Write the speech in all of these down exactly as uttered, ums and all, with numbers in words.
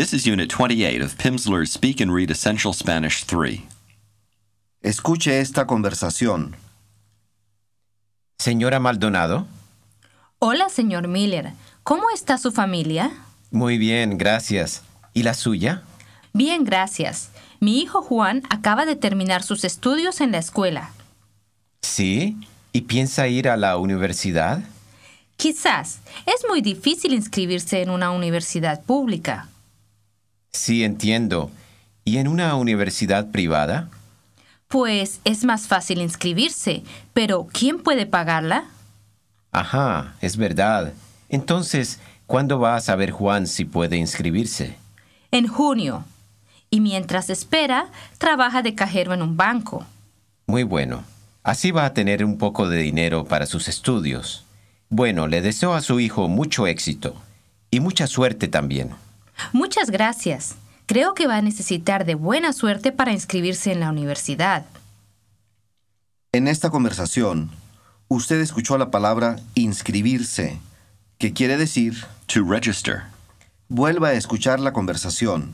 This is Unit twenty-eight of Pimsleur's Speak and Read Essential Spanish three. Escuche esta conversación. Señora Maldonado. Hola, señor Miller. ¿Cómo está su familia? Muy bien, gracias. ¿Y la suya? Bien, gracias. Mi hijo Juan acaba de terminar sus estudios en la escuela. ¿Sí? ¿Y piensa ir a la universidad? Quizás. Es muy difícil inscribirse en una universidad pública. Sí, entiendo. ¿Y en una universidad privada? Pues es más fácil inscribirse, pero ¿quién puede pagarla? Ajá, es verdad. Entonces, ¿cuándo va a saber Juan si puede inscribirse? En junio. Y mientras espera, trabaja de cajero en un banco. Muy bueno. Así va a tener un poco de dinero para sus estudios. Bueno, le deseo a su hijo mucho éxito. Y mucha suerte también. Muchas gracias. Creo que va a necesitar de buena suerte para inscribirse en la universidad. En esta conversación, usted escuchó la palabra inscribirse, que quiere decir To register. vuelva a escuchar la conversación.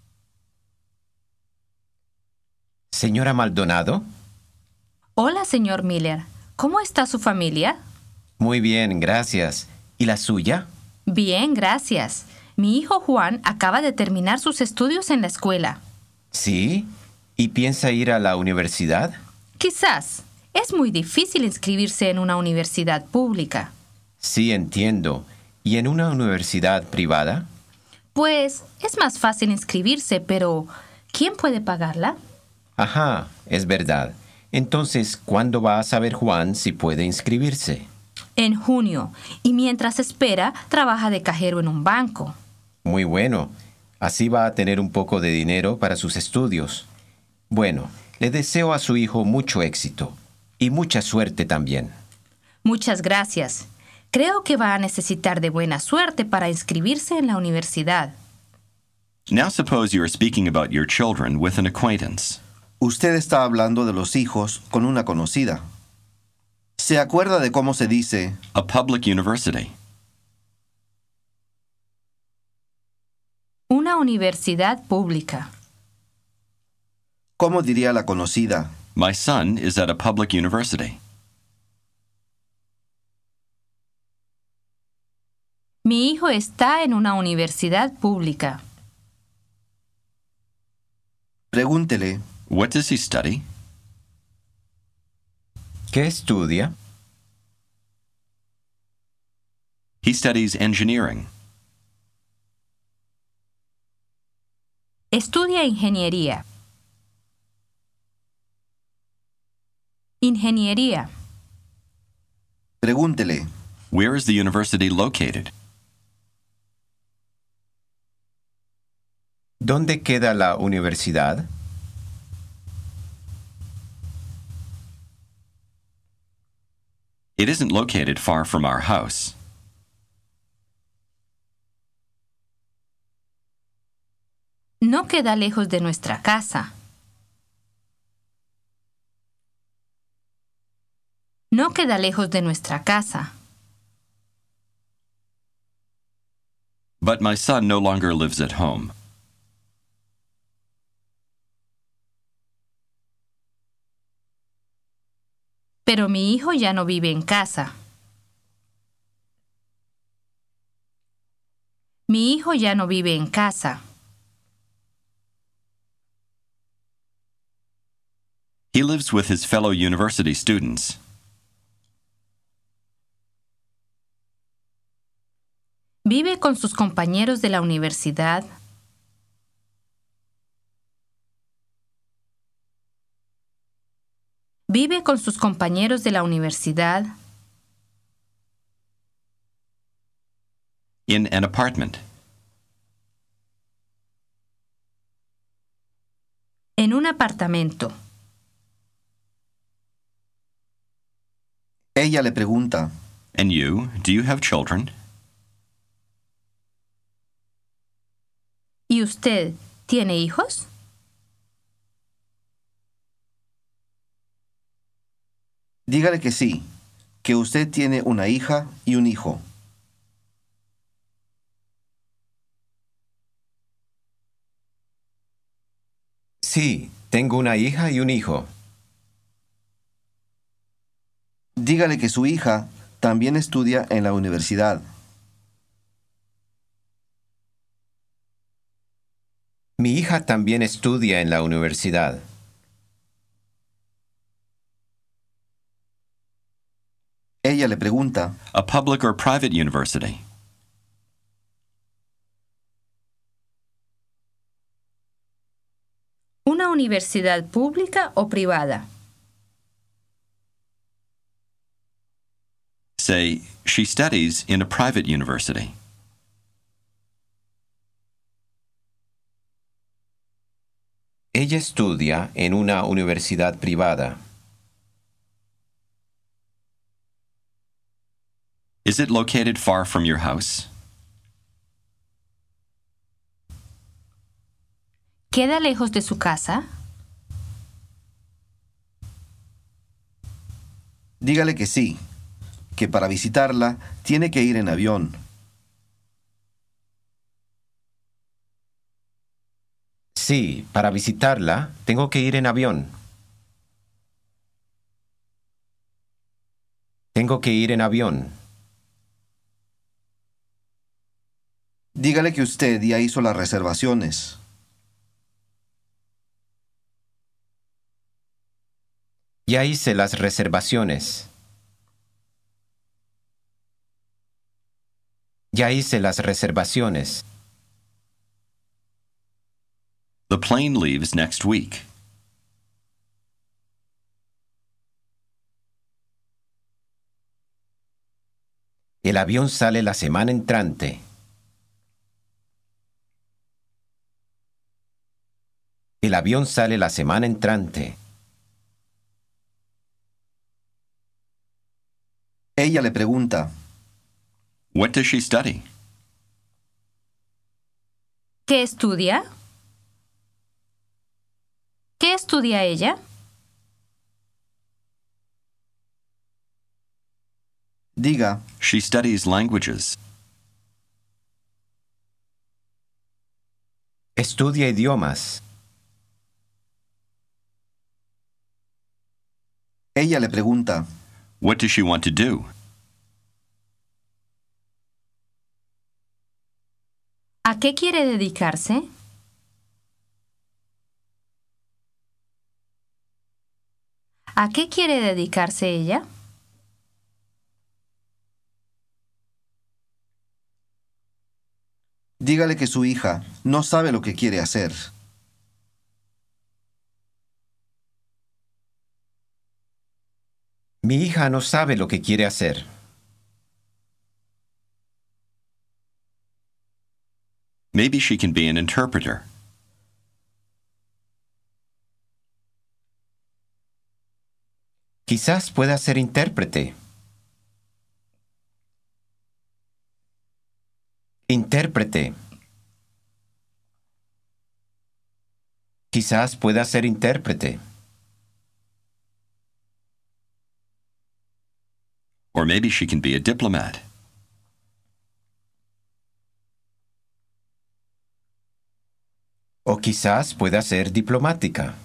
Señora Maldonado. Hola, señor Miller. ¿Cómo está su familia? Muy bien, gracias. ¿Y la suya? Bien, gracias. Mi hijo Juan acaba de terminar sus estudios en la escuela. ¿Sí? ¿Y piensa ir a la universidad? Quizás. Es muy difícil inscribirse en una universidad pública. Sí, entiendo. ¿Y en una universidad privada? Pues es más fácil inscribirse, pero ¿quién puede pagarla? Ajá, es verdad. Entonces, ¿cuándo va a saber Juan si puede inscribirse? En junio. Y mientras espera, trabaja de cajero en un banco. Muy bueno. Así va a tener un poco de dinero para sus estudios. Bueno, le deseo a su hijo mucho éxito. Y mucha suerte también. Muchas gracias. Creo que va a necesitar de buena suerte para inscribirse en la universidad. Now suppose you are speaking about your children with an acquaintance. Usted está hablando de los hijos con una conocida. ¿Se acuerda de cómo se dice A public university. Una universidad pública. ¿Cómo diría la conocida? My son is at a public university. Mi hijo está en una universidad pública. Pregúntele, What does he study? ¿Qué estudia? He studies engineering. Estudia ingeniería. Ingeniería. pregúntele, Where is the university located? ¿Dónde queda la universidad? It isn't located far from our house. No queda lejos de nuestra casa. No queda lejos de nuestra casa. But my son no longer lives at home. Pero mi hijo ya no vive en casa. Mi hijo ya no vive en casa. He lives with his fellow university students. Vive con sus compañeros de la universidad. Vive con sus compañeros de la universidad. In an apartment. En un apartamento. ella le pregunta, And you, do you have children? ¿Y usted tiene hijos? dígale que sí, que usted tiene una hija y un hijo. Sí, tengo una hija y un hijo. Dígale que su hija también estudia en la universidad. Mi hija también estudia en la universidad. Ella le pregunta, A public or private university? ¿Una universidad pública o privada? Say, she studies in a private university. Ella estudia en una universidad privada. Is it located far from your house? ¿Queda lejos de su casa? dígale que sí, que para visitarla tiene que ir en avión. Sí, para visitarla tengo que ir en avión. Tengo que ir en avión. Dígale que usted ya hizo las reservaciones. Ya hice las reservaciones. Ya hice las reservaciones. The plane leaves next week. El avión sale la semana entrante. El avión sale la semana entrante. Ella le pregunta, What does she study? ¿Qué estudia? ¿Qué estudia ella? diga, She studies languages. Estudia idiomas. ella le pregunta, What does she want to do? ¿A qué quiere dedicarse? ¿A qué quiere dedicarse ella? dígale que su hija no sabe lo que quiere hacer. Mi hija no sabe lo que quiere hacer. Maybe she can be an interpreter. Quizás pueda ser intérprete. Intérprete. Quizás pueda ser intérprete. Or maybe she can be a diplomat. O quizás pueda ser diplomática.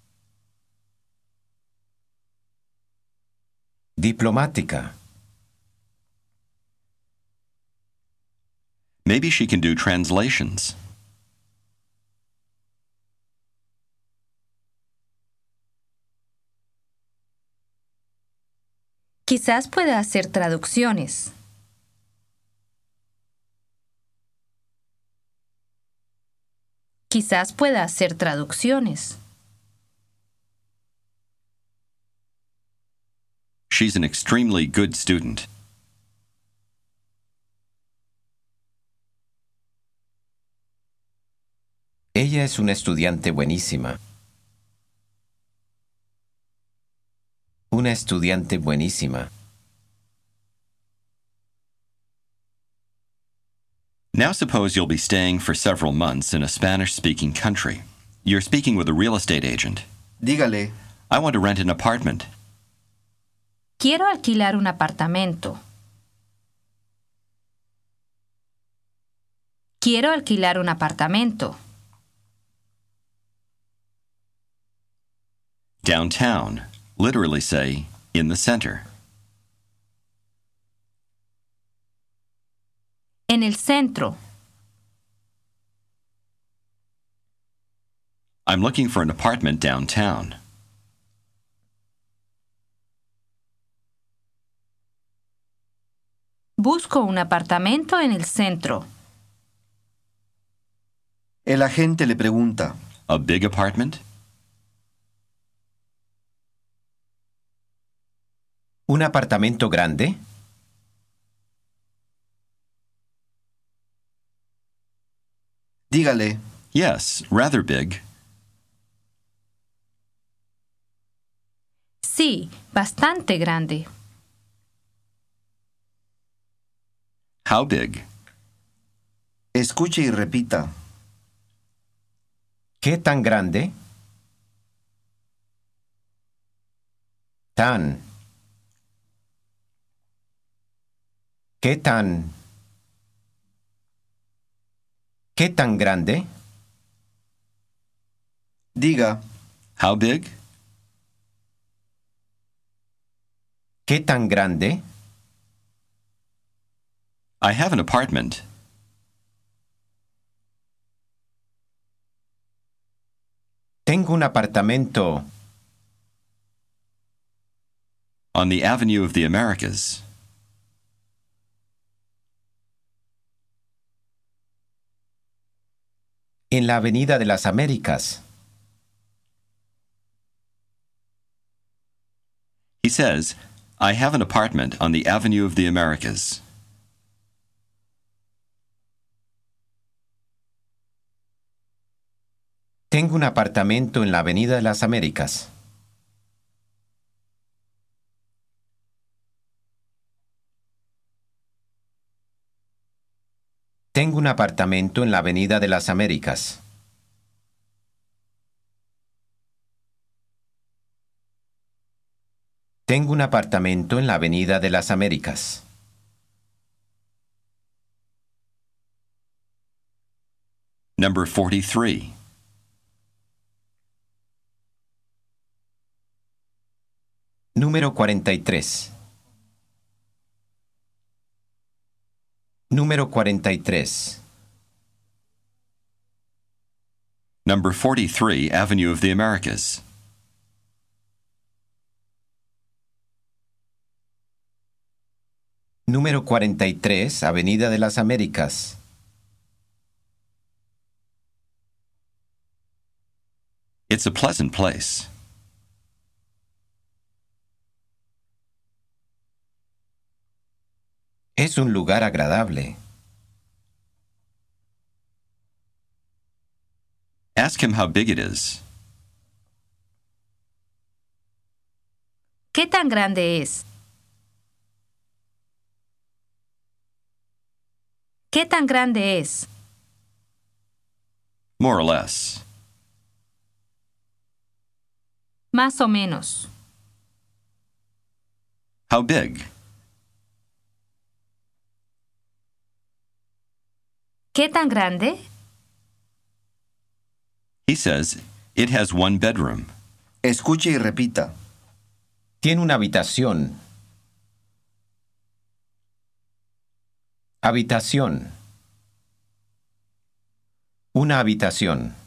Diplomática. Maybe she can do translations. Quizás pueda hacer traducciones. Quizás pueda hacer traducciones. She's an extremely good student. Ella es una estudiante buenísima. Una estudiante buenísima. Now suppose you'll be staying for several months in a Spanish-speaking country. You're speaking with a real estate agent. Dígale, I want to rent an apartment. Quiero alquilar un apartamento. Quiero alquilar un apartamento. Downtown. Literally say, in the center. En el centro. I'm looking for an apartment downtown. Busco un apartamento en el centro. El agente le pregunta, A big apartment? ¿Un apartamento grande? dígale, Yes, rather big. Sí, bastante grande. How big? escuche y repita, ¿Qué tan grande? Tan. ¿Qué tan? ¿Qué tan grande? diga, How big? ¿Qué tan grande? I have an apartment. Tengo un apartamento On the Avenue of the Americas. en la Avenida de las Américas. He says, I have an apartment on the Avenue of the Americas. Tengo un apartamento en la Avenida de las Américas. Tengo un apartamento en la Avenida de las Américas. Tengo un apartamento en la Avenida de las Américas. Number forty-three. Número cuarenta y tres. Número cuarenta y tres. Number forty-three, Avenue of the Americas. Número cuarenta y tres, Avenida de las Américas. It's a pleasant place. Es un lugar agradable. Ask him how big it is. ¿Qué tan grande es? ¿Qué tan grande es? More or less. Más o menos. How big? ¿Qué tan grande? He says, it has one bedroom. escuche y repita, Tiene una habitación. Habitación. Una habitación.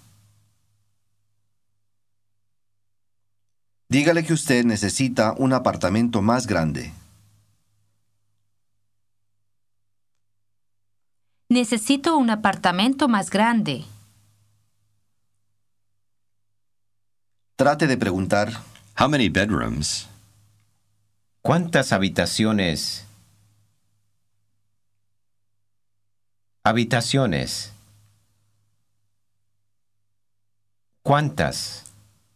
dígale que usted necesita un apartamento más grande. Necesito un apartamento más grande. Trate de preguntar, How many bedrooms? ¿Cuántas habitaciones? Habitaciones. ¿Cuántas?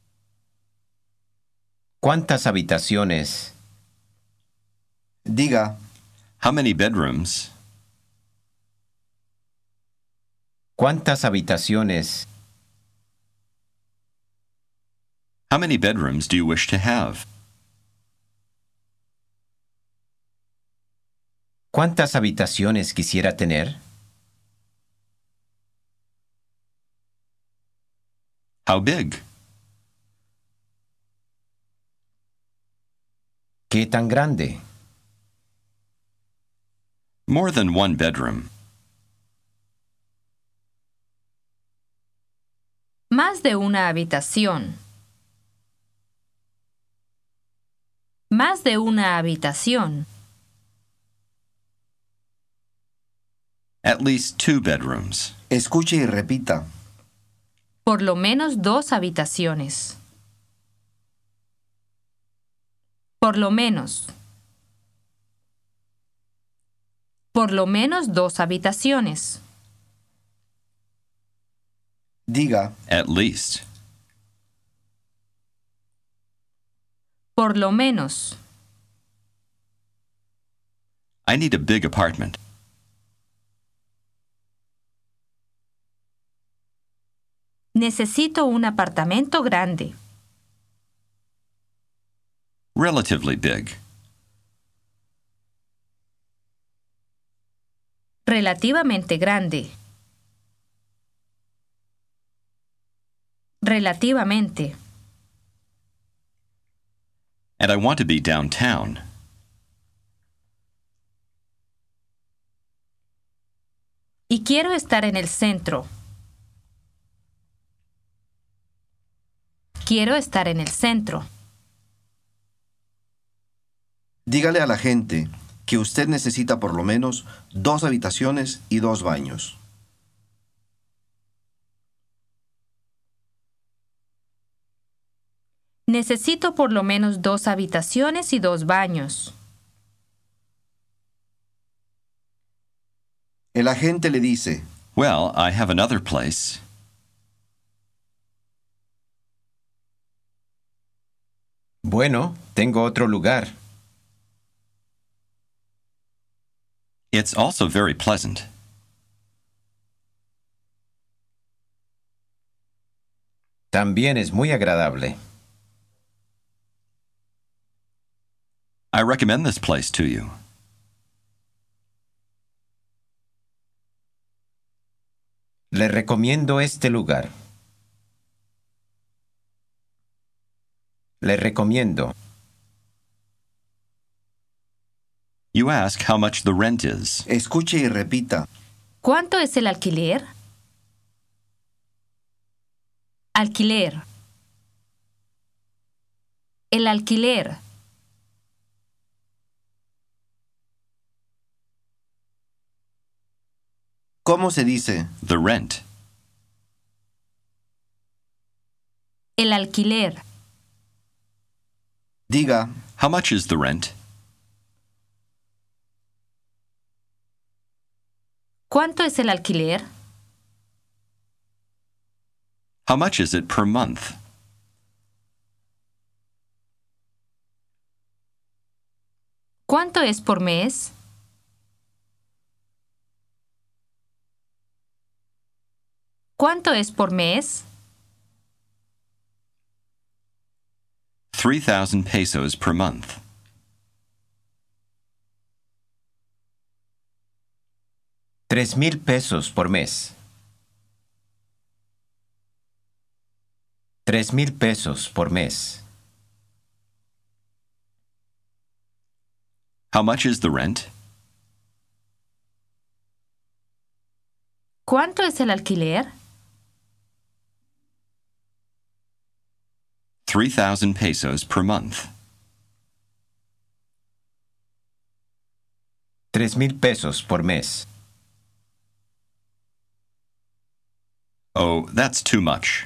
¿Cuántas habitaciones? diga, How many bedrooms? ¿Cuántas habitaciones? How many bedrooms do you wish to have? ¿Cuántas habitaciones quisiera tener? How big? ¿Qué tan grande? More than one bedroom. Más de una habitación. Más de una habitación. At least two bedrooms. Escuche y repita. Por lo menos dos habitaciones. Por lo menos. Por lo menos dos habitaciones. Diga, At least. Por lo menos. I need a big apartment. Necesito un apartamento grande. Relatively big. Relativamente grande. Relativamente. And I want to be downtown. Y quiero estar en el centro. Quiero estar en el centro. dígale a la gente que usted necesita por lo menos dos habitaciones y dos baños. Necesito por lo menos dos habitaciones y dos baños. El agente le dice, Well, I have another place. Bueno, tengo otro lugar. It's also very pleasant. También es muy agradable. I recommend this place to you. Le recomiendo este lugar. Le recomiendo. You ask how much the rent is. escuche y repita, ¿Cuánto es el alquiler? Alquiler. El alquiler. ¿cómo se dice? The rent. El alquiler. Diga, How much is the rent? ¿Cuánto es el alquiler? How much is it per month? ¿Cuánto es por mes? ¿Cuánto es por mes? Three thousand pesos per month. Tres mil pesos por mes. Tres mil pesos por mes. How much is the rent? ¿Cuánto es el alquiler? Three thousand pesos per month. Tres mil pesos por mes. Oh, that's too much.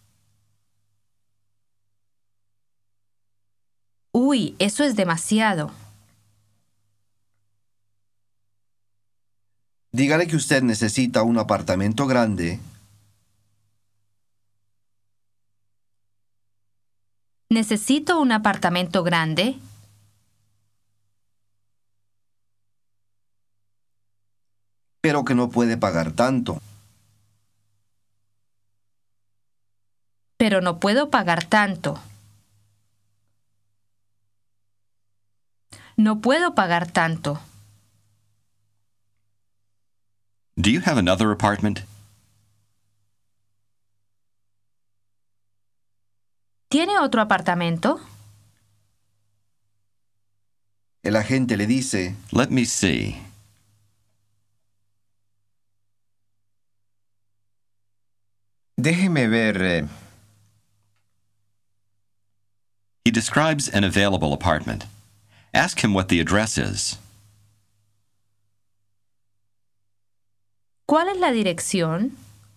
Uy, eso es demasiado. dígale que usted necesita un apartamento grande, Necesito un apartamento grande, pero que no puede pagar tanto. pero no puedo pagar tanto. No puedo pagar tanto. Do you have another apartment? ¿Tiene otro apartamento? El agente le dice, Let me see. Déjeme ver. eh, He describes an available apartment. Ask him what the address is. ¿Cuál es la dirección?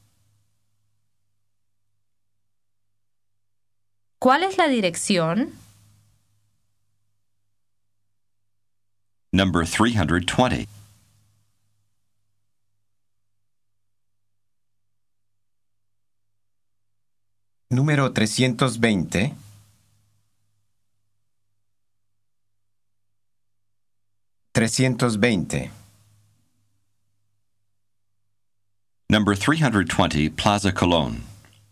¿Cuál es la dirección? Number three hundred twenty. Número trescientos veinte. trescientos veinte. Number three hundred twenty, Plaza Colón.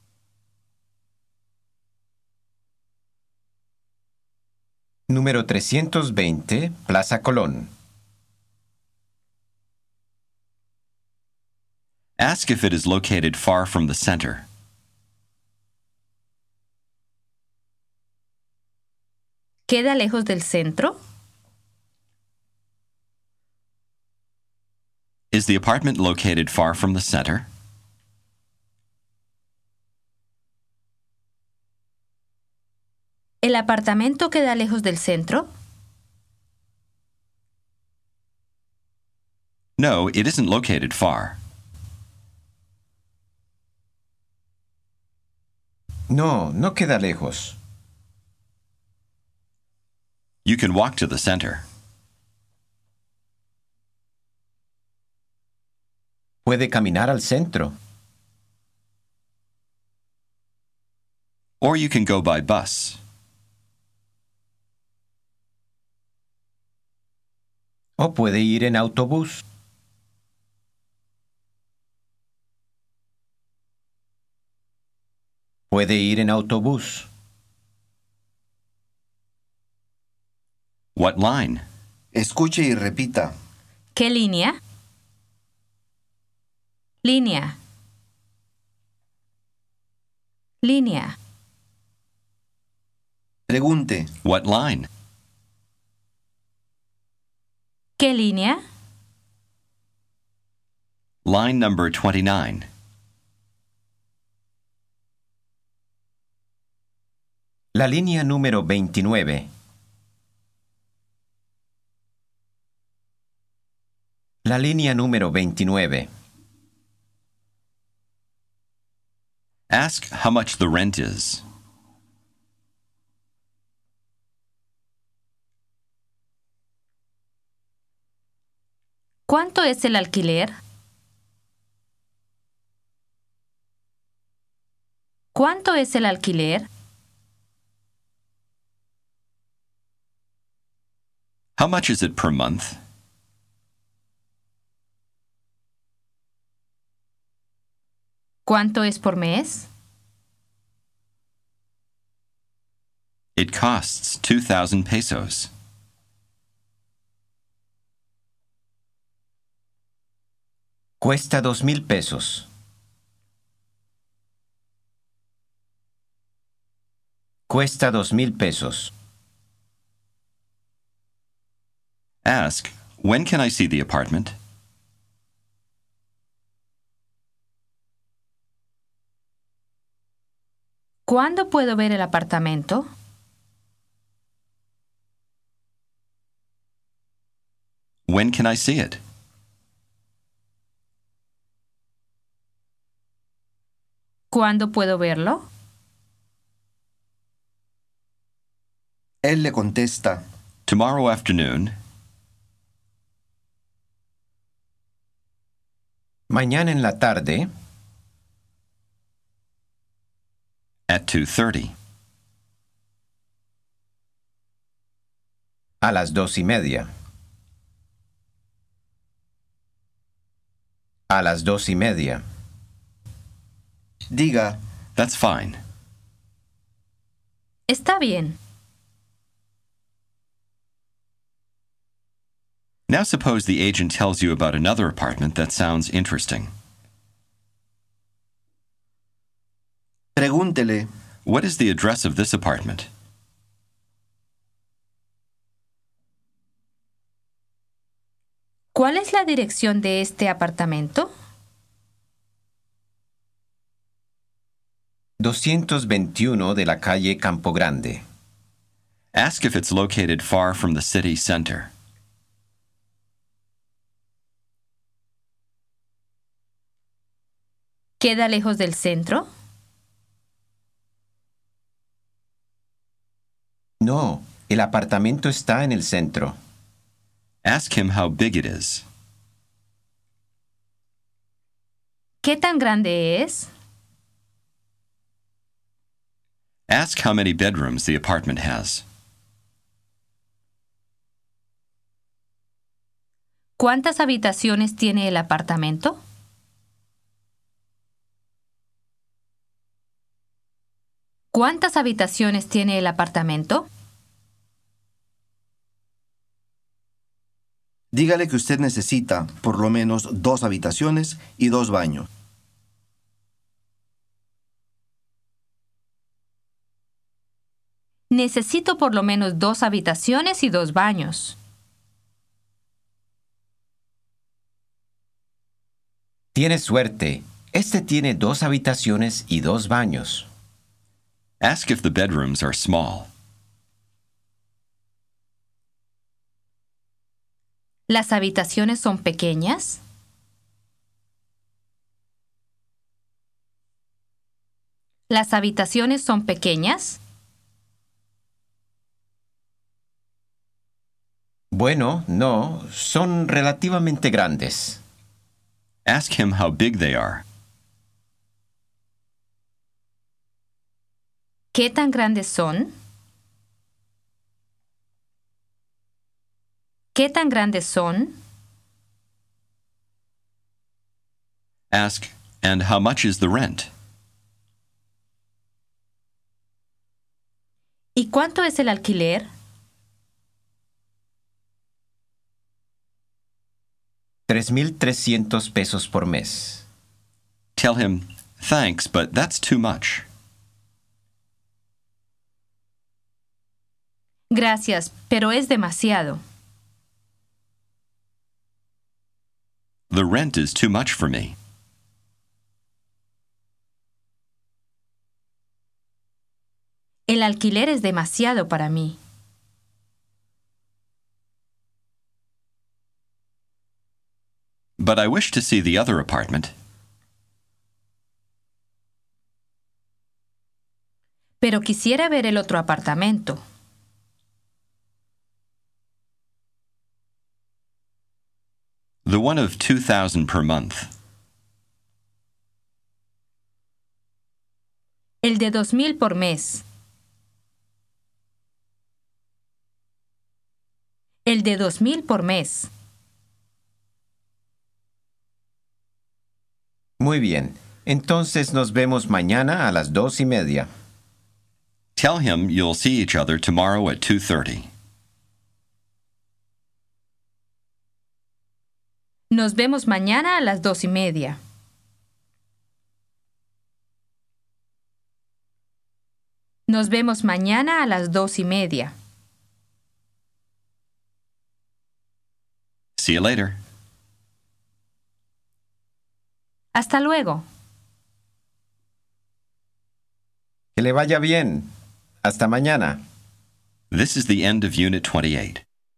Número trescientos veinte, Plaza Colón. Ask if it is located far from the center. ¿Queda lejos del centro? Is the apartment located far from the center? ¿El apartamento queda lejos del centro? No, it isn't located far. No, no queda lejos. You can walk to the center. Puede caminar al centro. Or you can go by bus. O puede ir en autobús. Puede ir en autobús. What line? escuche y repita. ¿Qué línea? Línea. Línea. Pregunte, What line? ¿Qué línea? Line number twenty-nine. La línea número veintinueve. La línea número veintinueve. Ask how much the rent is. ¿Cuánto es el alquiler? ¿Cuánto es el alquiler? How much is it per month? ¿Cuánto es por mes? It costs two thousand pesos. Cuesta dos mil pesos. Cuesta dos mil pesos. Ask, when can I see the apartment? ¿Cuándo puedo ver el apartamento? When can I see it? ¿Cuándo puedo verlo? Él le contesta, Tomorrow afternoon, Mañana en la tarde, at two thirty. a las dos y media. A las dos y media. diga, That's fine. Está bien. Now suppose the agent tells you about another apartment that sounds interesting. pregúntele, What is the address of this apartment? ¿Cuál es la dirección de este apartamento? doscientos veintiuno de la calle Campo Grande. Ask if it's located far from the city center. ¿Queda lejos del centro? No, el apartamento está en el centro. Ask him how big it is. ¿Qué tan grande es? Ask how many bedrooms the apartment has. ¿Cuántas habitaciones tiene el apartamento? ¿Cuántas habitaciones tiene el apartamento? Dígale que usted necesita por lo menos dos habitaciones y dos baños. Necesito por lo menos dos habitaciones y dos baños. Tienes suerte. Este tiene dos habitaciones y dos baños. Ask if the bedrooms are small. ¿Las habitaciones son pequeñas? ¿Las habitaciones son pequeñas? Bueno, no, son relativamente grandes. Ask him how big they are. ¿Qué tan grandes son? ¿Qué tan grandes son? Ask, and how much is the rent? ¿Y cuánto es el alquiler? Tres mil trescientos pesos por mes. Tell him, thanks, but that's too much. Gracias, pero es demasiado. The rent is too much for me. El alquiler es demasiado para mí. But I wish to see the other apartment. Pero quisiera ver el otro apartamento. The one of two thousand per month. El de dos mil por mes. El de dos mil por mes. Muy bien. Entonces nos vemos mañana a las dos y media. Tell him you'll see each other tomorrow at two thirty. Nos vemos mañana a las dos y media. Nos vemos mañana a las dos y media. See you later. Hasta luego. Que le vaya bien. Hasta mañana. This is the end of Unit twenty-eight.